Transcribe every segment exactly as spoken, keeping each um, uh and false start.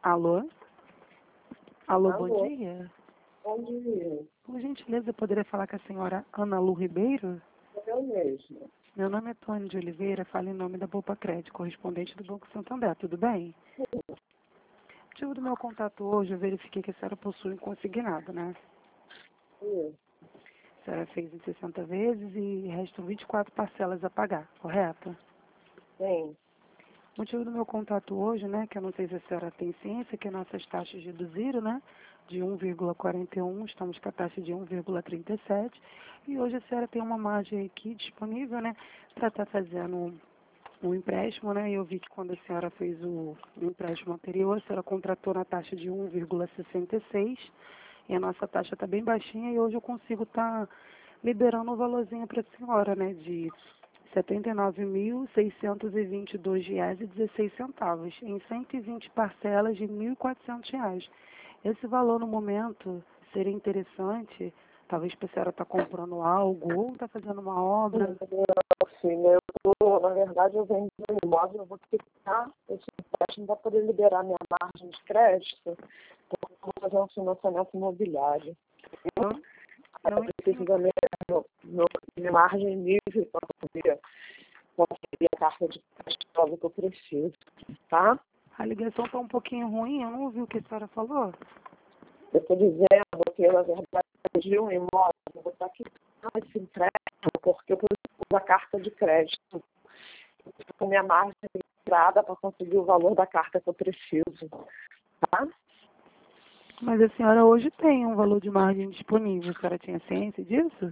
Alô? Alô, Alô. bom dia. Bom dia. Por gentileza, eu poderia falar com a senhora Ana Lu Ribeiro? Eu mesmo. Meu nome é Tônia de Oliveira, falo em nome da Poupa Crédito, correspondente do Banco Santander, tudo bem? O motivo do meu contato hoje, eu verifiquei que a senhora possui um consignado, né? Sim. A senhora fez em sessenta vezes e restam vinte e quatro parcelas a pagar, correto? Sim. O motivo do meu contato hoje, né, que eu não sei se a senhora tem ciência, que nossas taxas reduziram, né, de um vírgula quarenta e um, estamos com a taxa de um vírgula trinta e sete, e hoje a senhora tem uma margem aqui disponível, né, para estar fazendo um, um empréstimo, né, e eu vi que quando a senhora fez o, o empréstimo anterior, a senhora contratou na taxa de um vírgula sessenta e seis, e a nossa taxa está bem baixinha, e hoje eu consigo estar liberando um valorzinho para a senhora, né, de setenta e nove mil, seiscentos e vinte e dois reais e dezesseis centavos, em cento e vinte parcelas de mil e quatrocentos reais. Esse valor, no momento, seria interessante, talvez para a senhora estar comprando algo ou está fazendo uma obra. Sim, eu tô, na verdade, eu vendi um imóvel, eu vou quitar esse empréstimo para poder liberar minha margem de crédito, porque eu vou fazer um financiamento imobiliário. Não, não Eu preciso da minha, meu- minha margem livre para poder conseguir a carta de crédito nova que eu preciso, tá? A ligação está um pouquinho ruim, eu não ouvi o que a senhora falou. Eu estou dizendo que, na verdade, eu vendi um imóvel, eu vou estar quitando esse empréstimo porque eu preciso da carta de crédito. Com minha margem livrada para conseguir o valor da carta que eu preciso, tá? Mas a senhora hoje tem um valor de margem disponível, a senhora tinha ciência disso?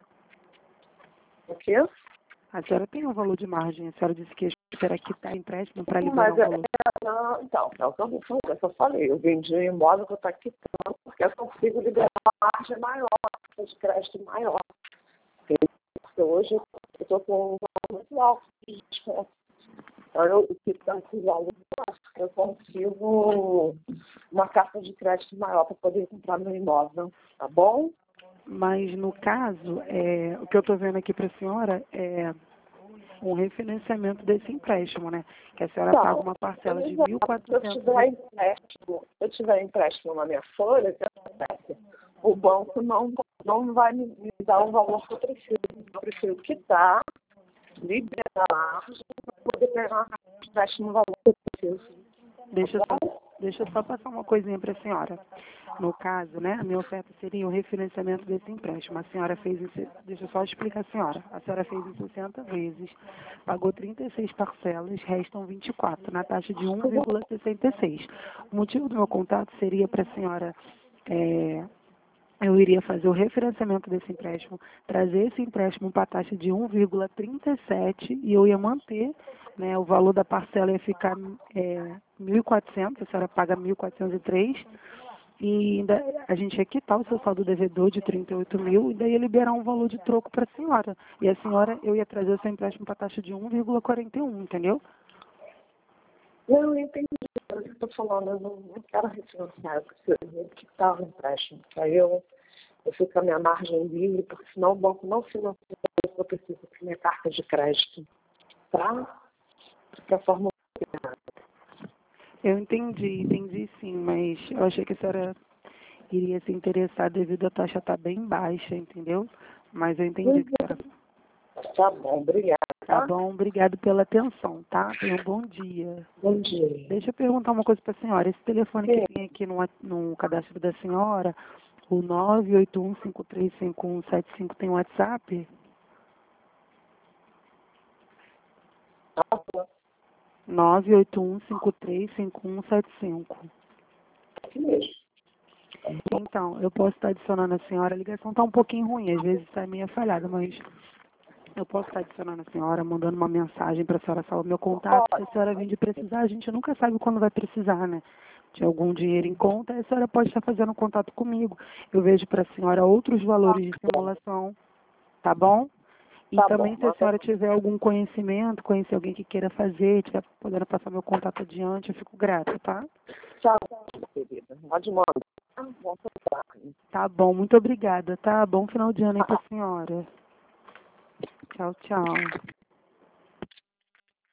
O quê? A senhora tem um valor de margem, a senhora disse que ia esperar quitar empréstimo para liberar Mas, um é, valor. é, não, então, é o que eu vou fazer, é o que eu falei. Eu vendi um imóvel que eu estou quitando porque eu consigo liberar uma margem maior, uma de crédito maior. Porque hoje eu estou com um valor muito alto de desconto. Então, eu quitando esse valor, eu consigo uma carta de crédito maior para poder comprar meu imóvel, tá bom? Mas, no caso, é, o que eu estou vendo aqui para a senhora é um refinanciamento desse empréstimo, né? Que a senhora paga uma parcela de mil e Se eu quatrocentos. tiver empréstimo, se eu tiver empréstimo na minha folha, o que acontece? O banco não, não vai me, me dar o valor que eu preciso. Eu preciso quitar, liberar a margem para poder pegar o empréstimo no valor que eu preciso. Deixa eu só, deixa eu só passar uma coisinha para a senhora. No caso, né, a minha oferta seria o refinanciamento desse empréstimo. A senhora fez em, se- deixa eu só explicar a senhora. A senhora fez em sessenta vezes, pagou trinta e seis parcelas, restam vinte e quatro, na taxa de um vírgula sessenta e seis. O motivo do meu contato seria para a senhora, é, eu iria fazer o refinanciamento desse empréstimo, trazer esse empréstimo para a taxa de um vírgula trinta e sete e eu ia manter, né, o valor da parcela ia ficar é, mil e quatrocentos, a senhora paga mil quatrocentos e três e ainda a gente ia quitar o seu saldo devedor de trinta e oito mil e daí ia liberar um valor de troco para a senhora. E a senhora, eu ia trazer o seu empréstimo para a taxa de um vírgula quarenta e um, entendeu? Não, eu entendi o que eu estou falando. Eu não, não quero refinanciar, eu preciso quitar o empréstimo. Que aí eu, eu fico com a minha margem livre, porque senão o banco não financia o que eu preciso para minha carta de crédito. Tá? Porque a forma Eu entendi, entendi sim, mas eu achei que a senhora iria se interessar devido à taxa estar bem baixa, entendeu? Mas eu entendi que a senhora... tá bom, obrigada. Tá bom, obrigado pela atenção, tá? Tenha um bom dia. Bom dia. Deixa eu perguntar uma coisa para a senhora. Esse telefone Sim. que tem aqui no, no cadastro da senhora, o nove oito um cinco três cinco um sete cinco, tem WhatsApp? nove oito um cinco três cinco um sete cinco. Aqui mesmo. Então, eu posso estar adicionando a senhora, a ligação está um pouquinho ruim, às vezes está meio falhada, mas eu posso estar adicionando a senhora, mandando uma mensagem para a senhora salvar meu contato. Se a senhora vir de precisar, a gente nunca sabe quando vai precisar, né? De algum dinheiro em conta, a senhora pode estar fazendo contato comigo. Eu vejo para a senhora outros valores de simulação, tá bom? E Tá também, bom. se a senhora tiver algum conhecimento, conhecer alguém que queira fazer, tiver podendo passar meu contato adiante, eu fico grata, tá? Tchau, querida. Pode mandar. Vamos tentar. Tá bom, muito obrigada, tá? Bom final de ano aí pra senhora. Tchau, tchau.